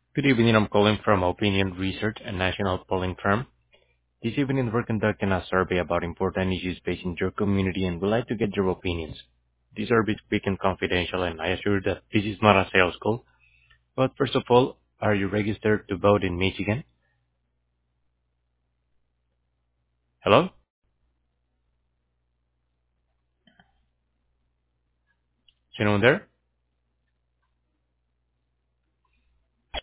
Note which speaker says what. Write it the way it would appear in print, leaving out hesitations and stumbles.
Speaker 1: Good evening. I'm calling from Opinion Research, a national polling firm. This evening, we're conducting a survey about important issues facing your community, and we'd like to get your opinions. This survey is quick and confidential, and I assure that this is not a sales call. But first of all, are you registered to vote in Michigan? Hello? Is anyone there?